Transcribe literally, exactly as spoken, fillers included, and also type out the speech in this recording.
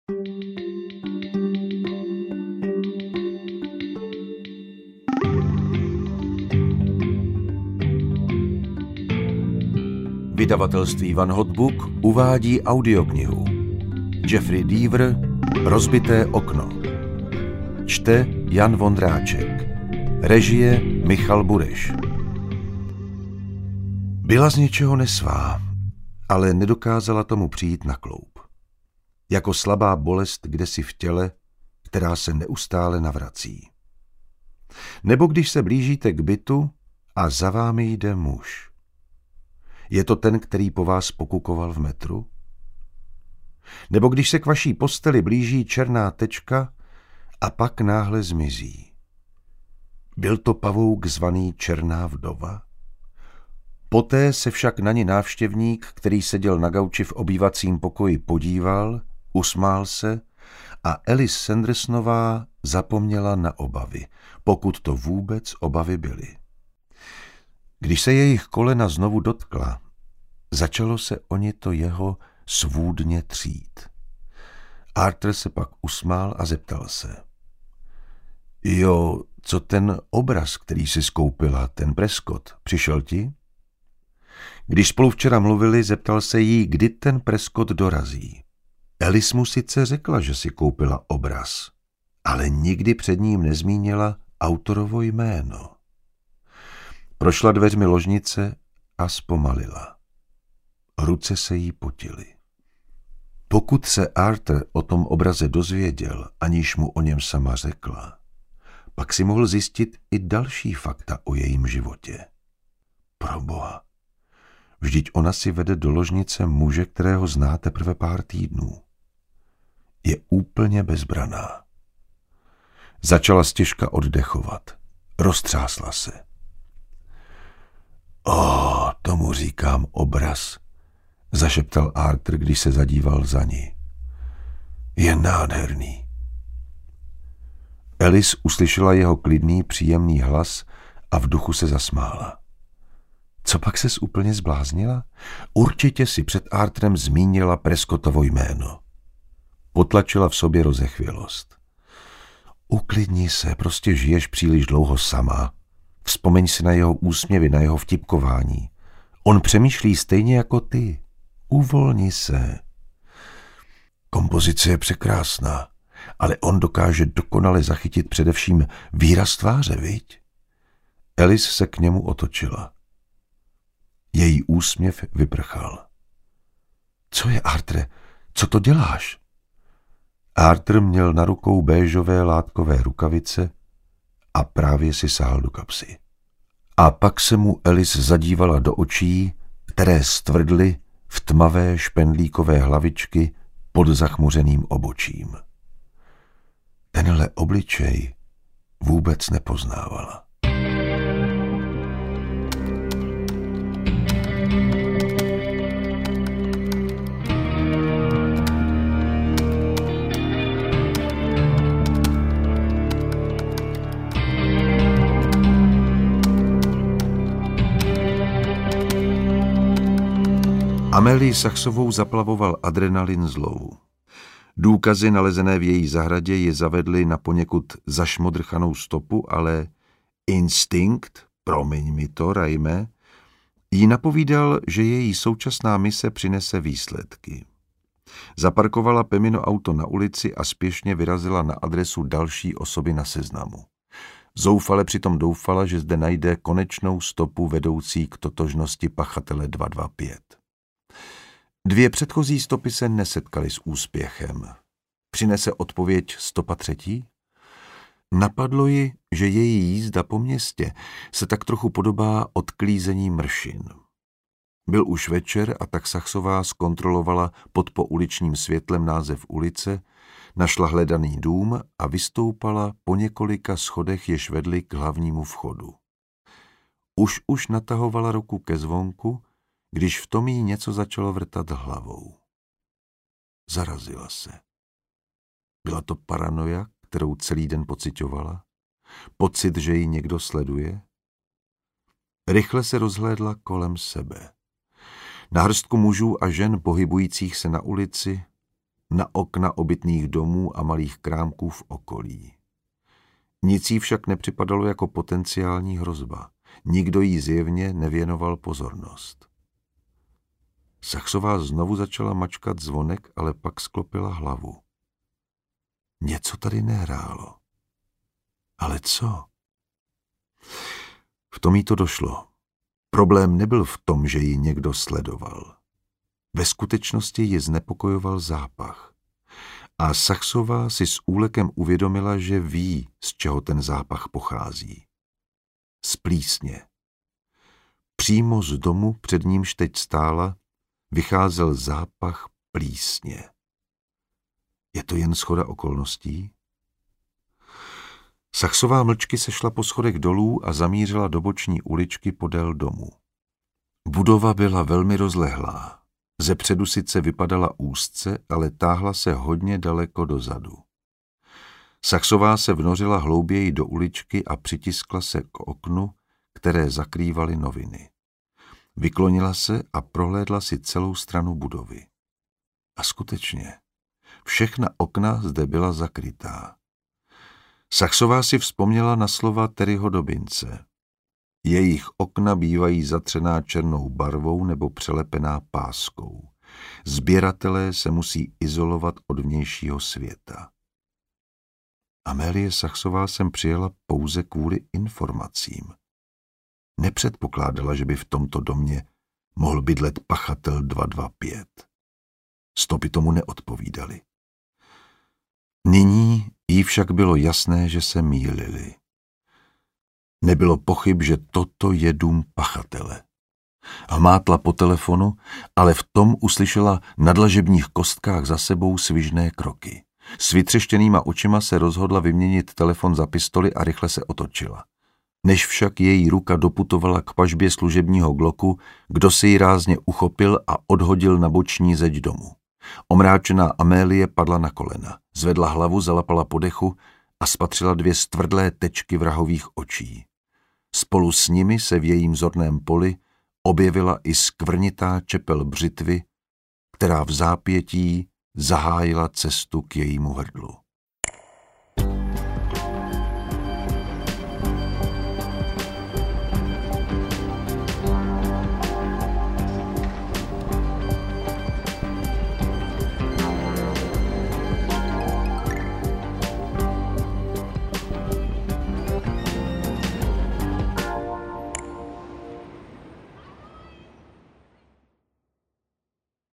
Vydavatelství Van Hotbook uvádí audioknihu Jeffrey Deaver Rozbité okno. Čte Jan Vondráček. Režie Michal Bureš. Byla z něčeho nesvá, ale nedokázala tomu přijít na kloub. Jako slabá bolest kdesi v těle, která se neustále navrací. Nebo když se blížíte k bytu a za vámi jde muž. Je to ten, který po vás pokukoval v metru? Nebo když se k vaší posteli blíží černá tečka a pak náhle zmizí. Byl to pavouk zvaný Černá vdova? Poté se však na ni návštěvník, který seděl na gauči v obývacím pokoji, podíval, usmál se a Alice Sandersonová zapomněla na obavy, pokud to vůbec obavy byly. Když se jejich kolena znovu dotkla, začalo se o ně to jeho svůdně třít. Arthur se pak usmál a zeptal se. Jo, co ten obraz, který si skoupila, ten Prescott, přišel ti? Když spolu včera mluvili, zeptal se jí, kdy ten Prescott dorazí. Alice mu sice řekla, že si koupila obraz, ale nikdy před ním nezmínila autorovo jméno. Prošla dveřmi ložnice a zpomalila. Ruce se jí potily. Pokud se Arthur o tom obraze dozvěděl, aniž mu o něm sama řekla, pak si mohl zjistit i další fakta o jejím životě. Proboha, vždyť ona si vede do ložnice muže, kterého zná teprve pár týdnů. Je úplně bezbraná. Začala stěžka oddechovat. Roztřásla se. O, tomu říkám obraz, zašeptal Arthur, když se zadíval za ní. Je nádherný. Alice uslyšela jeho klidný, příjemný hlas a v duchu se zasmála. Co pak ses úplně zbláznila? Určitě si před Arthurem zmínila Prescottovo jméno. Potlačila v sobě rozechvělost. Uklidni se, prostě žiješ příliš dlouho sama. Vzpomeň si na jeho úsměvy, na jeho vtipkování. On přemýšlí stejně jako ty. Uvolni se. Kompozice je překrásná, ale on dokáže dokonale zachytit především výraz tváře, viď? Alice se k němu otočila. Její úsměv vyprchal. Co je, Arthur? Co to děláš? Arthur měl na rukou béžové látkové rukavice a právě si sáhl do kapsy. A pak se mu Alice zadívala do očí, které stvrdly v tmavé špendlíkové hlavičky pod zachmuřeným obočím. Tenhle obličej vůbec nepoznávala. Amélie Saxovou zaplavoval adrenalin zlou. Důkazy nalezené v její zahradě ji zavedly na poněkud zašmodrchanou stopu, ale instinkt, promiň mi to, Rajme, jí napovídal, že její současná mise přinese výsledky. Zaparkovala Pemino auto na ulici a spěšně vyrazila na adresu další osoby na seznamu. Zoufale přitom doufala, že zde najde konečnou stopu vedoucí k totožnosti pachatele dva dva pět. Dvě předchozí stopy se nesetkaly s úspěchem. Přinese odpověď stopa třetí? Napadlo ji, že její jízda po městě se tak trochu podobá odklízení mršin. Byl už večer a tak Saxová zkontrolovala pod pouličním světlem název ulice, našla hledaný dům a vystoupala po několika schodech, jež vedly k hlavnímu vchodu. Už už natahovala ruku ke zvonku, když v tom jí něco začalo vrtat hlavou. Zarazila se. Byla to paranoja, kterou celý den pociťovala? Pocit, že ji někdo sleduje? Rychle se rozhlédla kolem sebe. Na hrstku mužů a žen pohybujících se na ulici na okna obytných domů a malých krámků v okolí. Nic jí však nepřipadalo jako potenciální hrozba. Nikdo jí zjevně nevěnoval pozornost. Saxová znovu začala mačkat zvonek, ale pak sklopila hlavu. Něco tady nehrálo. Ale co? V tom jí to došlo. Problém nebyl v tom, že ji někdo sledoval. Ve skutečnosti ji znepokojoval zápach. A Saxová si s úlekem uvědomila, že ví, z čeho ten zápach pochází. Z plísně. Přímo z domu, před nímž teď stála, vycházel zápach plísně. Je to jen shoda okolností? Saxová mlčky sešla po schodech dolů a zamířila do boční uličky podél domu. Budova byla velmi rozlehlá. Zepředu sice vypadala úzce, ale táhla se hodně daleko dozadu. Saxová se vnořila hlouběji do uličky a přitiskla se k oknu, které zakrývaly noviny. Vyklonila se a prohlédla si celou stranu budovy. A skutečně, všechna okna zde byla zakrytá. Saxová si vzpomněla na slova Terryho Dobbinse. Jejich okna bývají zatřená černou barvou nebo přelepená páskou. Sběratelé se musí izolovat od vnějšího světa. Amélie Saxová sem přijela pouze kvůli informacím. Nepředpokládala, že by v tomto domě mohl bydlet pachatel dva dva pět. Stopy tomu neodpovídaly. Nyní jí však bylo jasné, že se mýlili. Nebylo pochyb, že toto je dům pachatele. Hmátla po telefonu, ale v tom uslyšela na dlažebních kostkách za sebou svižné kroky. S vytřeštěnýma očima se rozhodla vyměnit telefon za pistoli a rychle se otočila. Než však její ruka doputovala k pažbě služebního gloku, kdo si ji rázně uchopil a odhodil na boční zeď domu. Omráčená Amélie padla na kolena, zvedla hlavu, zalapala po dechu a spatřila dvě stvrdlé tečky vrahových očí. Spolu s nimi se v jejím zorném poli objevila i skvrnitá čepel břitvy, která v zápětí zahájila cestu k jejímu hrdlu.